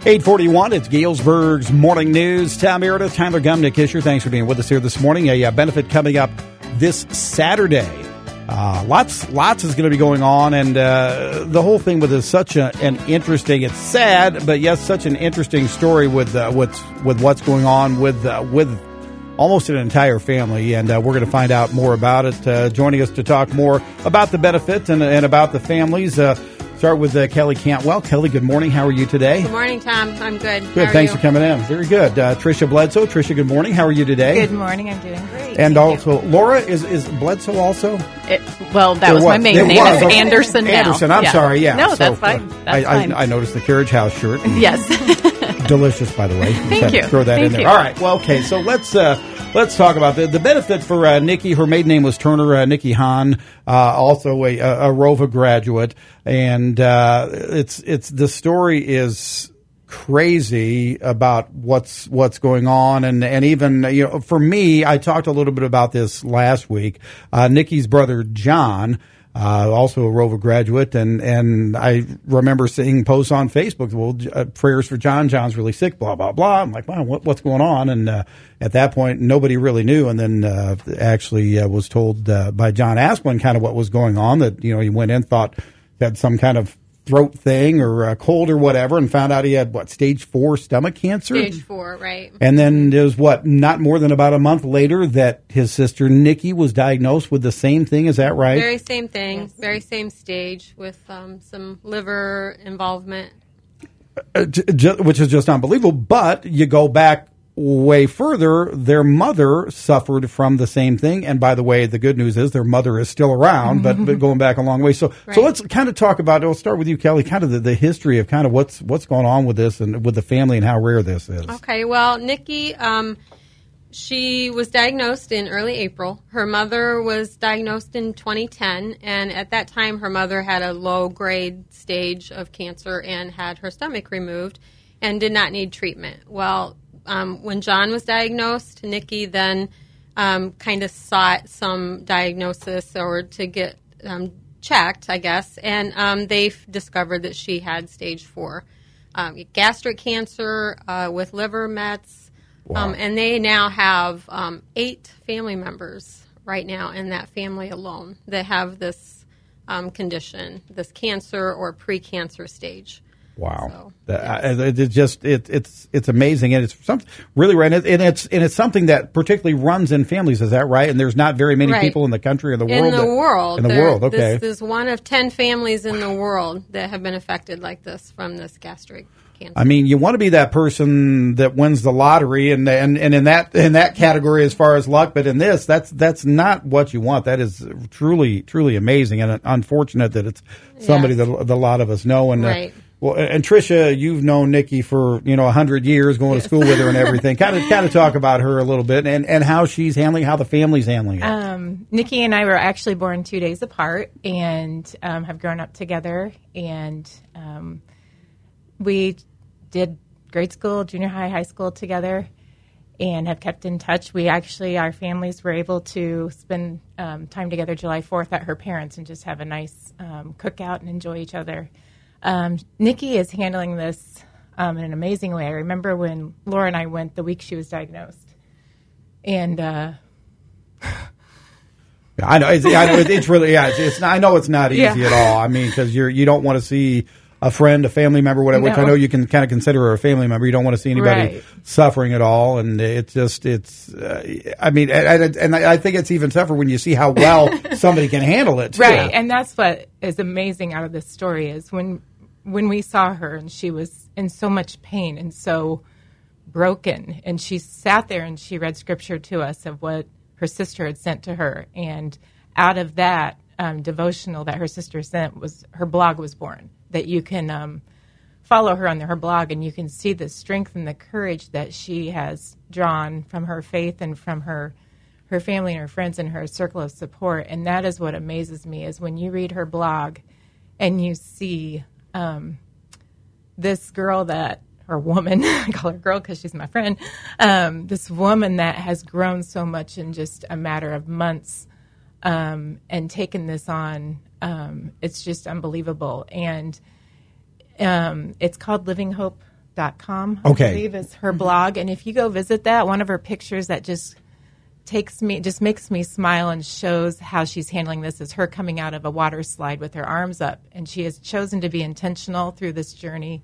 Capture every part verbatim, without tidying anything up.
eight forty-one, it's Galesburg's Morning News. Tom Meredith, Tyler Gumnick Isher. Thanks for being with us here this morning. A, a benefit coming up this Saturday. Uh, lots lots is going to be going on, and uh, the whole thing with is such a, an interesting, it's sad, but yes, such an interesting story with uh, what's, with what's going on with uh, with almost an entire family, and uh, we're going to find out more about it. Uh, joining us to talk more about the benefits and, and about the families. Uh, Start with uh, Kelly Cantwell. Kelly, good morning. How are you today? Good morning, Tom. I'm good. Good. How Thanks are for coming in. Very good. Uh, Tricia Bledsoe. Tricia, good morning. How are you today? Good morning. I'm doing great. And Thank also, you. Laura, is, is Bledsoe also? It, well, that It was, my main It name. was. It's Okay. Anderson now. Anderson. I'm Yeah. sorry. Yeah. No, So, that's fine. uh, That's I, fine. I, I noticed the Carriage House shirt. Yes. Delicious, by the way. Just Thank had to you. Throw that Thank in there. you. All right. Well, okay. So let's uh, let's talk about the the benefit for uh, Nikki. Her maiden name was Turner. Uh, Nikki Hahn, uh, also a, a Rova graduate, and uh, it's it's the story is crazy about what's what's going on, and and even you know for me, I talked a little bit about this last week. Uh, Nikki's brother John. Uh, also a Rova graduate, and, and I remember seeing posts on Facebook, well, uh, prayers for John, John's really sick, blah, blah, blah. I'm like, wow, what, what's going on? And uh, at that point, nobody really knew, and then uh, actually uh, was told uh, by John Asplin kind of what was going on, that, you know, he went in, thought he had some kind of throat thing or a cold or whatever, and found out he had, what, stage four stomach cancer? Stage four, right. And then it was, what, not more than about a month later that his sister Nikki was diagnosed with the same thing. Is that right? Very same thing, Yes. very same stage with um, some liver involvement. Uh, j- j- which is just unbelievable. But you go back way further, their mother suffered from the same thing. And by the way, the good news is their mother is still around, but, but going back a long way. So, Right. so let's kind of talk about, we'll start with you, Kelly, kind of the, the history of kind of what's, what's going on with this and with the family and how rare this is. Okay, well, Nikki, um, she was diagnosed in early April. Her mother was diagnosed in twenty ten, and at that time her mother had a low-grade stage of cancer and had her stomach removed and did not need treatment. Well, um, when John was diagnosed, Nikki then um, kind of sought some diagnosis or to get um, checked, I guess, and um, they f- discovered that she had stage four um, gastric cancer uh, with liver mets. Wow. Um, and they now have um, eight family members right now in that family alone that have this um, condition, this cancer or pre-cancer stage. Wow, So, That- uh, it, it's just it, it's it's amazing, and it's something really right, and, it, and it's and it's something that particularly runs in families. Is that right? And there's not very many Right. people in the country or the In world. the that- world. in the there- world. Okay, This is one of ten families in the world that have been affected like this from this gastric cancer. I mean, you want to be that person that wins the lottery, and and and in that in that category as far as luck, but in this, that's that's not what you want. That is truly truly amazing, and unfortunate that it's somebody Yes. that, that a lot of us know. And uh, Right. well, and Tricia, you've known Nikki for you know a hundred years, going to school with her and everything. kind of kind of talk about her a little bit, and and how she's handling, how the family's handling it. Um, Nikki and I were actually born two days apart and um, have grown up together. And um, we did grade school, junior high, high school together, and have kept in touch. We actually, our families were able to spend um, time together July fourth at her parents' and just have a nice um, cookout and enjoy each other. Um, Nikki is handling this um, in an amazing way. I remember when Laura and I went the week she was diagnosed. And uh, Yeah, I know. It's, I know. It's, it's really. Yeah. It's, it's. Not, I know it's not easy Yeah. at all. I mean, because you're you don't want to see a friend, a family member, whatever. Which I No. know you can kind of consider her a family member. You don't want to see anybody Right. suffering at all, and it's just it's. Uh, I mean, and, and I think it's even tougher when you see how well somebody can handle it. Too. Right, and that's what is amazing out of this story is when when we saw her and she was in so much pain and so broken, and she sat there and she read scripture to us of what her sister had sent to her, and out of that um, devotional that her sister sent was her blog was born. That you can um, follow her on her blog, and you can see the strength and the courage that she has drawn from her faith and from her her family and her friends and her circle of support. And that is what amazes me is when you read her blog and you see um, this girl that, or woman, I call her girl because she's my friend, um, this woman that has grown so much in just a matter of months um, and taken this on. Um, it's just unbelievable. And um, it's called Living Hope dot com, Okay. I believe is her blog. And if you go visit that, one of her pictures that just takes me, just makes me smile and shows how she's handling this is her coming out of a water slide with her arms up. And she has chosen to be intentional through this journey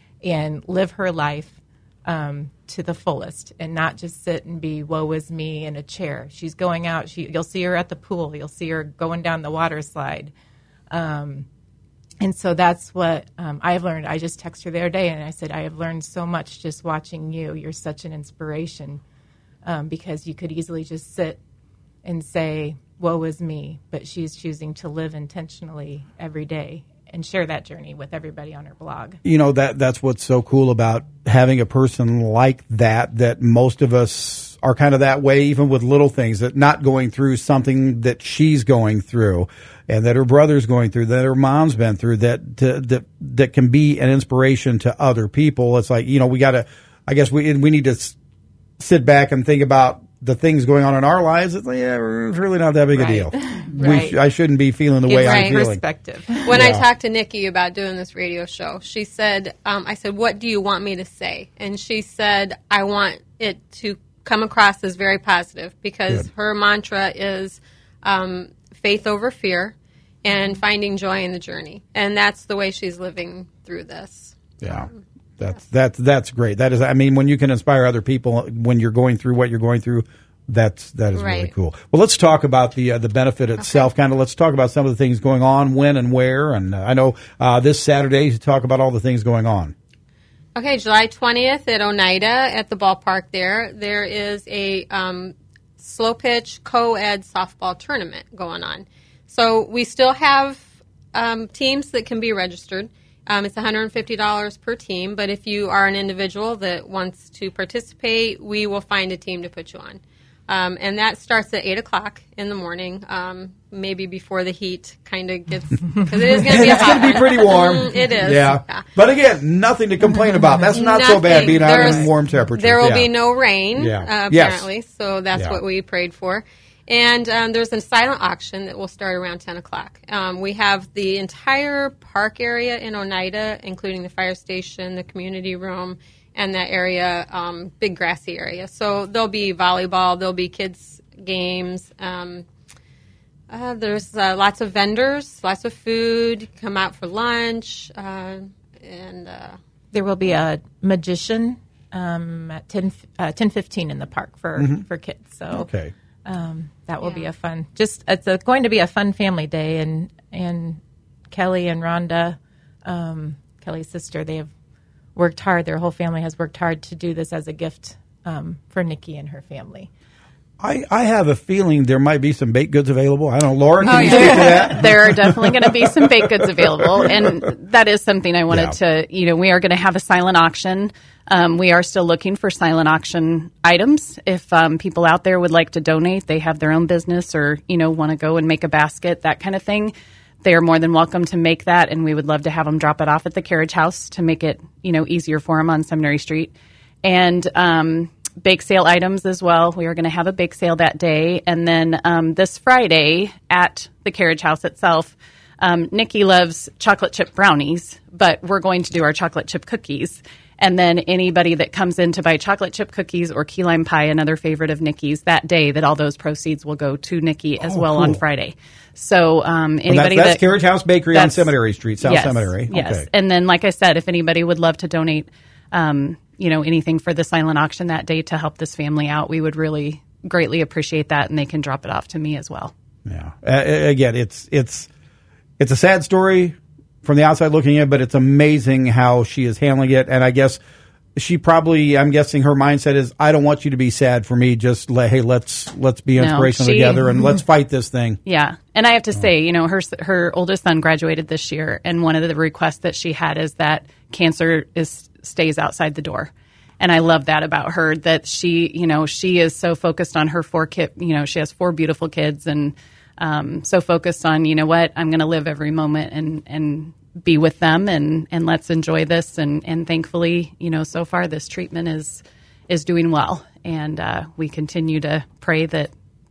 and live her life um, to the fullest and not just sit and be woe is me in a chair. She's going out. She, you'll see her at the pool. You'll see her going down the water slide. Um, and so that's what um, I've learned. I just texted her the other day and I said, I have learned so much just watching you. You're such an inspiration um, because you could easily just sit and say, woe is me. But she's choosing to live intentionally every day and share that journey with everybody on her blog. You know, that that's what's so cool about having a person like that, that most of us are kind of that way, even with little things, that not going through something that she's going through and that her brother's going through, that her mom's been through, that to, that that can be an inspiration to other people. It's like, you know, we got to, I guess we we need to s- sit back and think about the things going on in our lives. It's like, yeah, it's really not that big Right. a deal. We Right. sh- I shouldn't be feeling the way It's I'm right. feeling. Perspective. When I Yeah. talked to Nikki about doing this radio show, she said, um, I said, what do you want me to say? And she said, I want it to come across as very positive because Good. her mantra is um, faith over fear and finding joy in the journey. And that's the way she's living through this. Yeah. That's that's that's great. That is, I mean, when you can inspire other people when you're going through what you're going through, that's that is really Right. cool. Well, let's talk about the uh, the benefit itself. Kind of, let's talk about some of the things going on, when and where. And uh, I know uh, this Saturday to talk about all the things going on. Okay, July twentieth at Oneida at the ballpark there, there is a um, slow pitch co-ed softball tournament going on. So we still have um, teams that can be registered. Um, it's one hundred fifty dollars per team, but if you are an individual that wants to participate, we will find a team to put you on. Um, and that starts at eight o'clock in the morning, um, maybe before the heat kind of gets, because it is going to be a It's hot going to be one. pretty warm. Mm, it is. Yeah. Yeah. But again, nothing to complain about. That's not so bad Nothing. being out There's- in warm temperatures. There will Yeah. be no rain, Yeah. uh, Yes. apparently, so that's Yeah. what we prayed for. And um, there's a silent auction that will start around ten o'clock. Um, we have the entire park area in Oneida, including the fire station, the community room, and that area, um, big grassy area. So there'll be volleyball, there'll be kids' games. Um, uh, there's uh, lots of vendors, lots of food. Come out for lunch, uh, and uh, There will be a magician um, at ten, uh, ten fifteen in the park for, for kids. So Okay. um, that will be Yeah. a fun. Just it's a, going to be a fun family day, and and Kelly and Rhonda, um, Kelly's sister, they have worked hard. Their whole family has worked hard to do this as a gift um, for Nikki and her family. I, I have a feeling there might be some baked goods available. I don't know. Lauren, can Oh, you yeah. speak to that? There are definitely going to be some baked goods available, and that is something I wanted Yeah. to, you know, we are going to have a silent auction. Um, we are still looking for silent auction items. If um, people out there would like to donate, they have their own business or, you know, want to go and make a basket, that kind of thing, they are more than welcome to make that, and we would love to have them drop it off at the carriage house to make it, you know, easier for them on Seminary Street. And um, bake sale items as well. We are going to have a bake sale that day. And then um, this Friday at the carriage house itself, um, Nikki loves chocolate chip brownies, but we're going to do our chocolate chip cookies. And then anybody that comes in to buy chocolate chip cookies or key lime pie, another favorite of Nikki's, that day, that all those proceeds will go to Nikki as Oh, well cool. on Friday. So um, Well, that- anybody that's that Carriage House Bakery on that's- Seminary Street, South yes, Seminary. Yes. Okay. And then, like I said, if anybody would love to donate, um, you know, anything for the silent auction that day to help this family out, we would really greatly appreciate that, and they can drop it off to me as well. Yeah. Uh, again, it's it's it's a sad story from the outside looking in, but it's amazing how she is handling it. And I guess she probably, I'm guessing her mindset is, I don't want you to be sad for me. Just let, hey, let's let's be No, inspirational she- together and let's fight this thing. Yeah, and I have to say, you know, her her oldest son graduated this year, and one of the requests that she had is that cancer is stays outside the door. And I love that about her, that she, you know, she is so focused on her four kid, you know, she has four beautiful kids, and um, so focused on, you know what, I'm going to live every moment and, and be with them, and, and let's enjoy this. And, and thankfully, you know, so far this treatment is, is doing well. And uh, we continue to pray that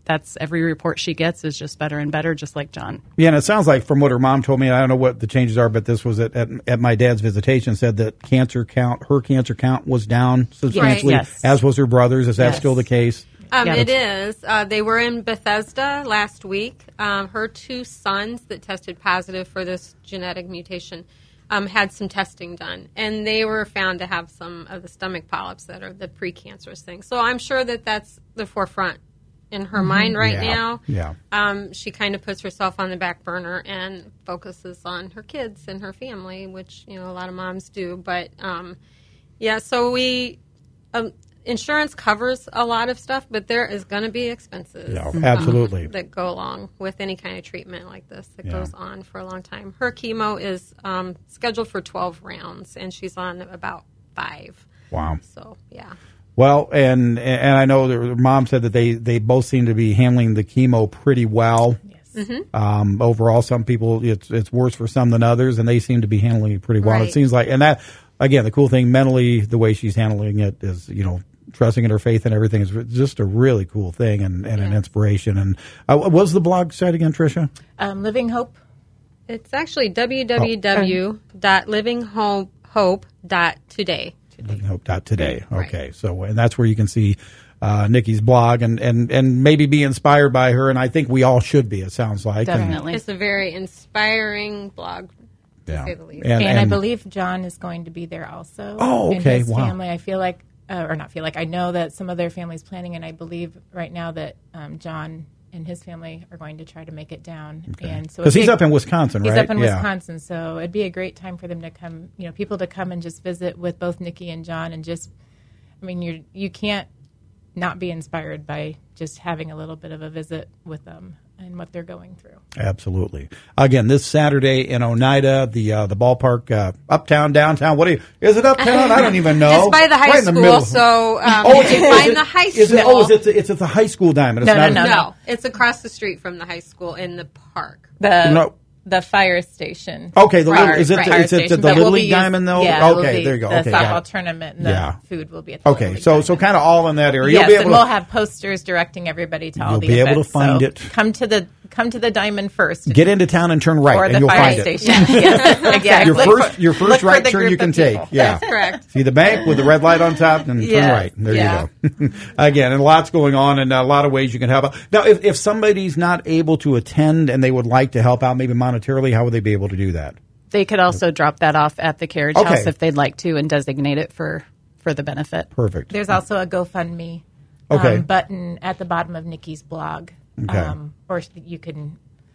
that's every report she gets is just better and better, just like John. Yeah, and it sounds like from what her mom told me, I don't know what the changes are, but this was at, at, at my dad's visitation, said that cancer count, her cancer count was down substantially, Right. Yes. as was her brother's. Is that Yes. still the case? Um, Yeah. it is. Uh, they were in Bethesda last week. Um, her two sons that tested positive for this genetic mutation um, had some testing done, and they were found to have some of the stomach polyps that are the precancerous thing. So I'm sure that that's the forefront in her mind right Yeah. now. Yeah. Um, she kind of puts herself on the back burner and focuses on her kids and her family, which, you know, a lot of moms do. But, um, yeah, so we... Um, insurance covers a lot of stuff, but there is going to be expenses. Yeah, absolutely. um, that go along with any kind of treatment like this that Yeah. goes on for a long time. Her chemo is um, scheduled for twelve rounds, and she's on about five. Wow. So, yeah. Well, and and I know their mom said that they, they both seem to be handling the chemo pretty well. Yes. Um, overall, some people, it's it's worse for some than others, and they seem to be handling it pretty well. It Right. seems like, and that, again, the cool thing mentally, the way she's handling it is, you know, trusting in her faith and everything is just a really cool thing and, and an Yes. inspiration. And uh, what was the blog site again, Tricia? Um, Living Hope. It's actually w w w dot living hope dot today. Living Hope dot today. Right. Okay, so and that's where you can see uh, Nikki's blog and, and, and maybe be inspired by her. And I think we all should be. It sounds like And- Definitely. It's a very inspiring blog, to yeah. say the least. And, And, I and- believe John is going to be there also. Oh, okay, And his wow. family, I feel like, uh, or not feel like, I know that some of their families planning, and I believe right now that um, John and his family are going to try to make it down. And so because it'd he's be- up in Wisconsin, He's right? up in Yeah. Wisconsin, so it'd be a great time for them to come, you know, people to come and just visit with both Nikki and John, and just, I mean, you you can't not be inspired by just having a little bit of a visit with them and what they're going through. Absolutely. Again, this Saturday in Oneida, the uh, the ballpark, uh, uptown, downtown. What do you? Is it uptown? I don't even know. It's by the high Right in the school, middle. so um, Oh, you is can it- find is the it- high is school. it, oh, is it? It's at the high school diamond. It's No, not no, a- no, No, it's across the street from the high school in the park. The No. the fire station. Okay, the Fire- little, is it? right. The, Fire is it the, station the that will Little be League used- diamond though? Yeah, it will okay, be there you go. The Okay, softball got it. tournament and the Yeah. food will be at the Okay, Little League so so diamond. kind of all in that area. Yes, You'll be and able we'll to. have posters directing everybody to all You'll the be able to events. find so it. Come to the come to the diamond first. Get into town and turn right, or and the you'll fire find station. it. Yes, exactly. Your Look first, for- your look first for right the turn group you can of take. people. Yeah, That's correct. See the bank with the red light on top, and Yes, turn right. There yeah. you go. Again, and lots going on, and a lot of ways you can help out. Now, if if somebody's not able to attend and they would like to help out, maybe monetarily, how would they be able to do that? They could also drop that off at the carriage Okay. house if they'd like to and designate it for, for the benefit. Perfect. There's also a GoFundMe Okay. um, button at the bottom of Nikki's blog. Okay. Um, or you can,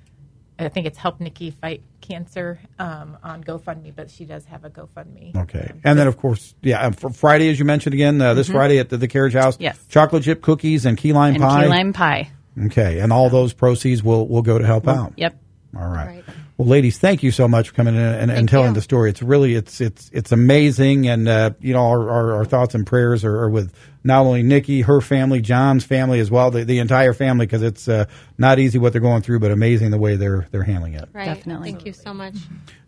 I think it's Help Nikki Fight Cancer um, on GoFundMe, but she does have a GoFundMe. Okay. Um, And then, of course, yeah, and for Friday, as you mentioned again, uh, this Friday at the, the carriage house, Yes. chocolate chip cookies and key lime And pie. key lime pie. Okay. And all those proceeds will, will go to help out. Yep. All right. Right. Well, ladies, thank you so much for coming in and, and Thank telling you. the story. It's really, it's, it's, it's amazing. And, uh, you know, our, our, our thoughts and prayers are, are with not only Nikki, her family, John's family as well, the, the entire family, because it's, uh, not easy what they're going through, but amazing the way they're, they're handling it. Right. Definitely. Thank you so much.